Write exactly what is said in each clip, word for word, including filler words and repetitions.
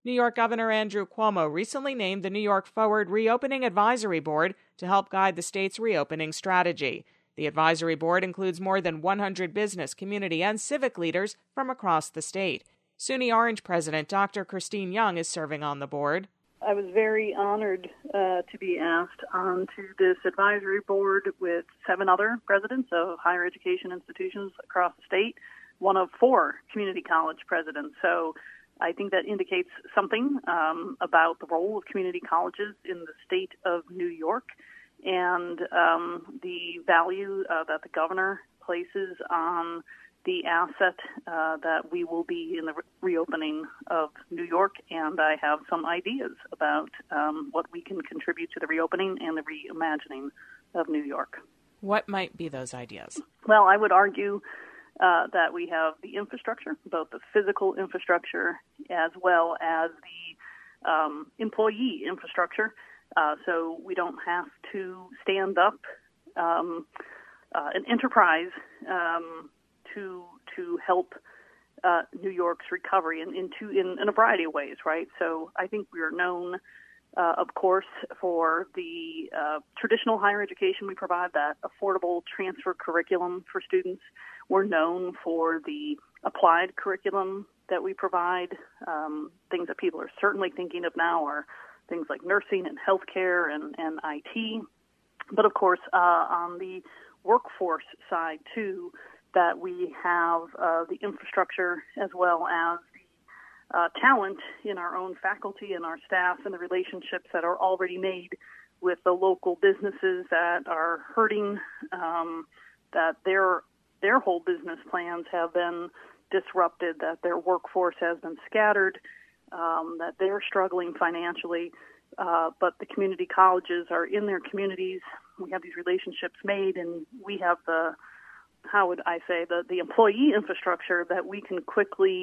New York Governor Andrew Cuomo recently named the New York Forward Reopening Advisory Board to help guide the state's reopening strategy. The advisory board includes more than one hundred business, community, and civic leaders from across the state. SUNY Orange President Doctor Christine Young is serving on the board. I was very honored uh, to be asked onto this advisory board with seven other presidents of higher education institutions across the state, one of four community college presidents. So I think that indicates something um, about the role of community colleges in the state of New York and um, the value uh, that the governor places on the asset uh, that we will be in the re- reopening of New York. And I have some ideas about um, what we can contribute to the reopening and the reimagining of New York. What might be those ideas? Well, I would argue Uh, that we have the infrastructure, both the physical infrastructure as well as the um, employee infrastructure, uh, so we don't have to stand up um, uh, an enterprise um, to to help uh, New York's recovery in in, two, in in a variety of ways, right? So I think we are known, uh, of course, for the uh, traditional higher education we provide, that affordable transfer curriculum for students. We're known for the applied curriculum that we provide. Um, things that people are certainly thinking of now are things like nursing and healthcare and, and I T. But, of course, uh, on the workforce side, too, that we have uh, the infrastructure as well as the uh, talent in our own faculty and our staff and the relationships that are already made with the local businesses that are hurting, um, that they're Their whole business plans have been disrupted, that their workforce has been scattered, um, that they're struggling financially. Uh, but the community colleges are in their communities. We have these relationships made, and we have the, how would I say, the, the employee infrastructure that we can quickly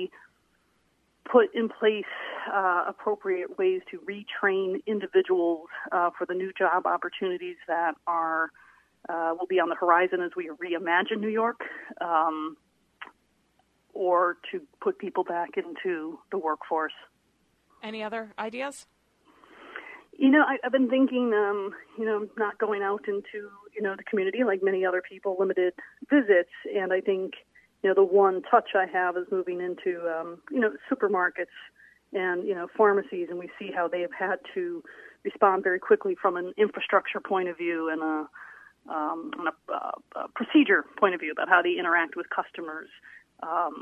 put in place uh, appropriate ways to retrain individuals uh, for the new job opportunities that are Uh, will be on the horizon as we reimagine New York, um, or to put people back into the workforce. Any other ideas? You know, I, I've been thinking, um, you know, not going out into, you know, the community like many other people, limited visits, and I think, you know, the one touch I have is moving into, um, you know, supermarkets and, you know, pharmacies, and we see how they have had to respond very quickly from an infrastructure point of view and a Um, on a, uh, a procedure point of view about how they interact with customers. Um,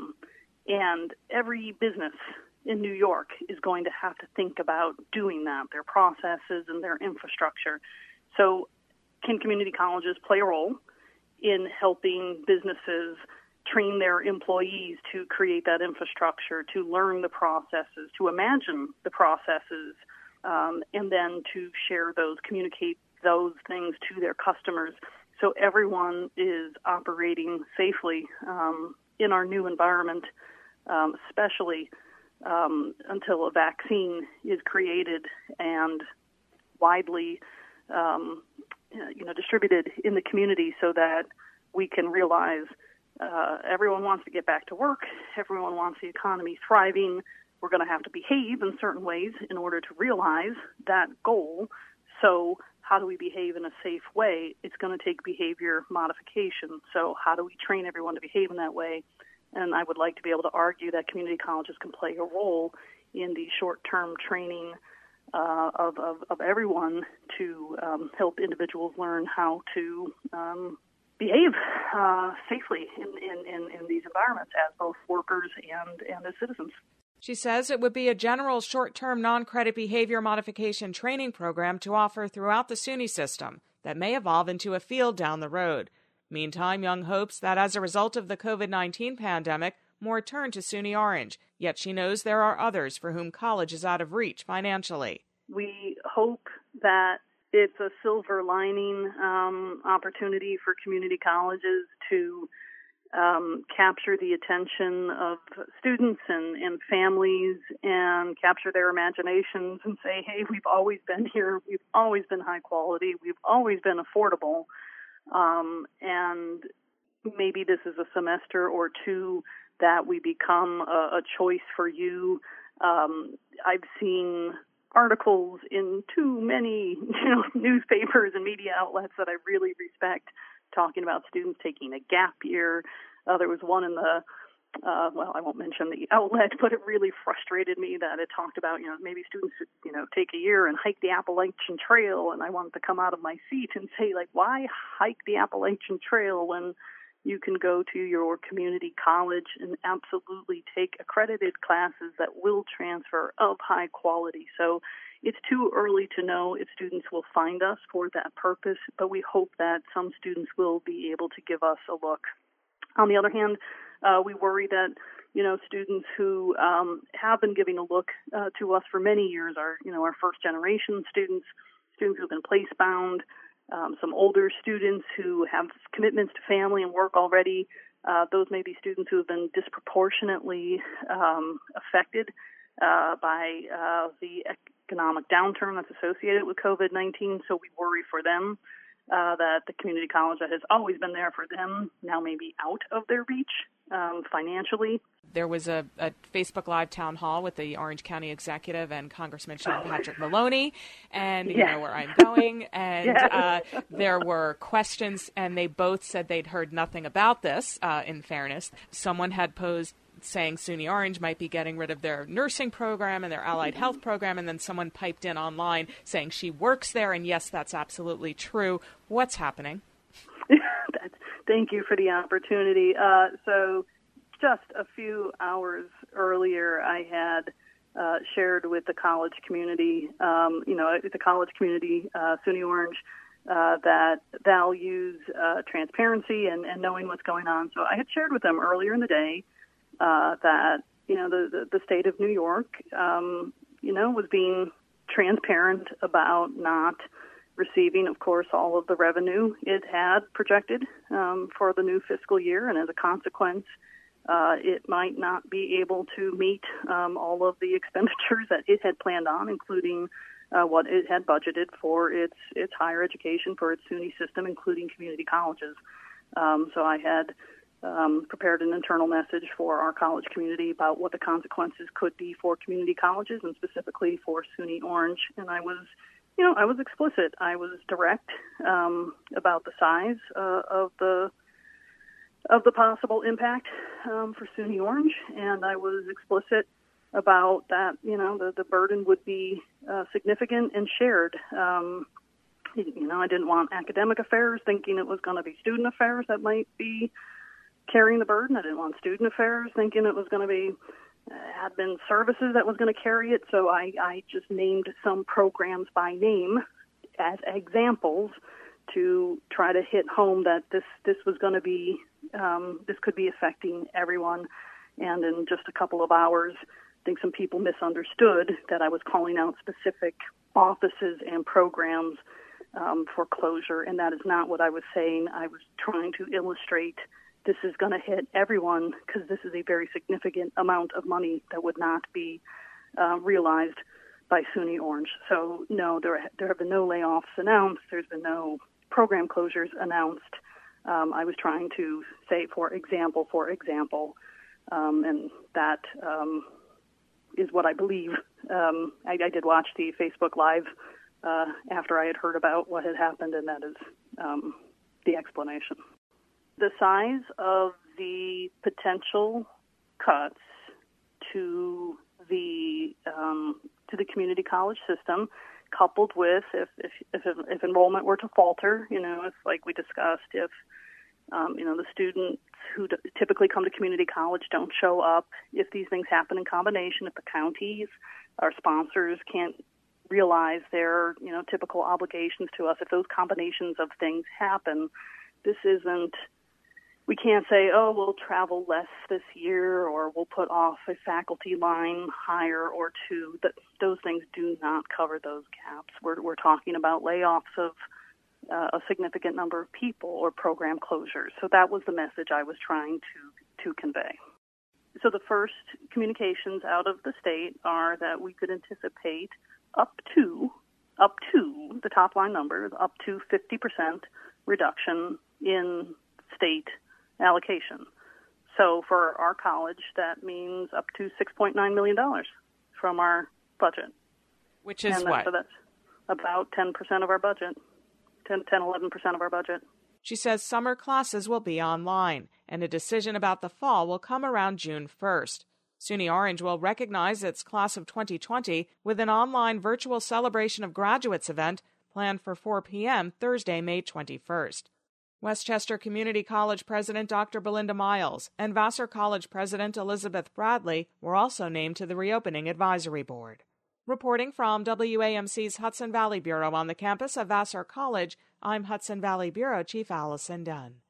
and every business in New York is going to have to think about doing that, their processes and their infrastructure. So can community colleges play a role in helping businesses train their employees to create that infrastructure, to learn the processes, to imagine the processes, um, and then to share those, communicate those things to their customers so everyone is operating safely um, in our new environment, um, especially um, until a vaccine is created and widely um, you know, distributed in the community so that we can realize uh, everyone wants to get back to work, everyone wants the economy thriving. We're going to have to behave in certain ways in order to realize that goal. So how do we behave in a safe way? It's going to take behavior modification. So how do we train everyone to behave in that way? And I would like to be able to argue that community colleges can play a role in the short-term training uh, of, of, of everyone to um, help individuals learn how to um, behave uh, safely in, in, in, in these environments as both workers and, and as citizens. She says it would be a general short-term non-credit behavior modification training program to offer throughout the SUNY system that may evolve into a field down the road. Meantime, Young hopes that as a result of the covid nineteen pandemic, more turn to SUNY Orange, yet she knows there are others for whom college is out of reach financially. We hope that it's a silver lining um, opportunity for community colleges to Um, capture the attention of students and, and families and capture their imaginations and say, hey, we've always been here. We've always been high quality. We've always been affordable. Um, and maybe this is a semester or two that we become a, a choice for you Um, I've seen articles in too many, you know, newspapers and media outlets that I really respect talking about students taking a gap year. Uh, there was one in the, uh, well, I won't mention the outlet, but it really frustrated me that it talked about, you know, maybe students, you know, take a year and hike the Appalachian Trail. And I wanted to come out of my seat and say, like, why hike the Appalachian Trail when you can go to your community college and absolutely take accredited classes that will transfer of high quality. So it's too early to know if students will find us for that purpose, but we hope that some students will be able to give us a look. On the other hand, uh, we worry that, you know, students who um, have been giving a look uh, to us for many years are, you know, our first generation students, students who have been place bound, Um, some older students who have commitments to family and work already. Uh, those may be students who have been disproportionately um, affected uh, by uh, the economic downturn that's associated with COVID nineteen. So we worry for them uh, that the community college that has always been there for them now may be out of their reach um, financially. There was a, a Facebook Live town hall with the Orange County Executive and Congressman Sean Patrick Maloney, and you yes. know where I'm going. And yes. uh, there were questions, and they both said they'd heard nothing about this, uh, in fairness. Someone had posed saying SUNY Orange might be getting rid of their nursing program and their allied health program, and then someone piped in online saying she works there, and yes, that's absolutely true. What's happening? that's, thank you for the opportunity. Uh, so just a few hours earlier, I had uh, shared with the college community, um, you know, the college community, uh, SUNY Orange, uh, that values uh, transparency and, and knowing what's going on. So I had shared with them earlier in the day uh, that, you know, the, the, the state of New York, um, you know, was being transparent about not receiving, of course, all of the revenue it had projected um, for the new fiscal year, and as a consequence, uh, it might not be able to meet um, all of the expenditures that it had planned on, including uh, what it had budgeted for its its higher education, for its SUNY system, including community colleges. Um, so I had um, prepared an internal message for our college community about what the consequences could be for community colleges and specifically for SUNY Orange, and I was You know, I was explicit. I was direct um, about the size uh, of the of the possible impact um, for SUNY Orange, and I was explicit about that. You know, the, the burden would be uh, significant and shared. Um, you know, I didn't want academic affairs thinking it was going to be student affairs that might be carrying the burden. I didn't want student affairs thinking it was going to be admin services that was going to carry it. So I, I just named some programs by name as examples to try to hit home that this, this was going to be, um, this could be affecting everyone. And in just a couple of hours, I think some people misunderstood that I was calling out specific offices and programs um, for closure. And that is not what I was saying. I was trying to illustrate this is going to hit everyone because this is a very significant amount of money that would not be uh, realized by SUNY Orange. So, no, there there have been no layoffs announced. There's been no program closures announced. Um, I was trying to say, for example, for example, um, and that um, is what I believe. Um, I, I did watch the Facebook Live uh, after I had heard about what had happened, and that is um, the explanation. The size of the potential cuts to the um, to the community college system, coupled with if, if if if enrollment were to falter, you know, if like we discussed, if um, you know the students who d- typically come to community college don't show up, if these things happen in combination, if the counties, our sponsors, can't realize their you know typical obligations to us, if those combinations of things happen, this isn't. We can't say, oh, we'll travel less this year or we'll put off a faculty line hire or two. That, those things do not cover those gaps. We're, we're talking about layoffs of uh, a significant number of people or program closures. So that was the message I was trying to, to convey. So the first communications out of the state are that we could anticipate up to, up to the top line number, up to fifty percent reduction in state allocation. So for our college, that means up to six point nine million dollars from our budget. Which is and what? So that's about ten percent of our budget, ten, ten, eleven percent of our budget. She says summer classes will be online, and a decision about the fall will come around June first. SUNY Orange will recognize its class of twenty twenty with an online virtual celebration of graduates event planned for four p.m. Thursday, May twenty-first. Westchester Community College President Doctor Belinda Miles and Vassar College President Elizabeth Bradley were also named to the reopening advisory board. Reporting from W A M C's Hudson Valley Bureau on the campus of Vassar College, I'm Hudson Valley Bureau Chief Allison Dunn.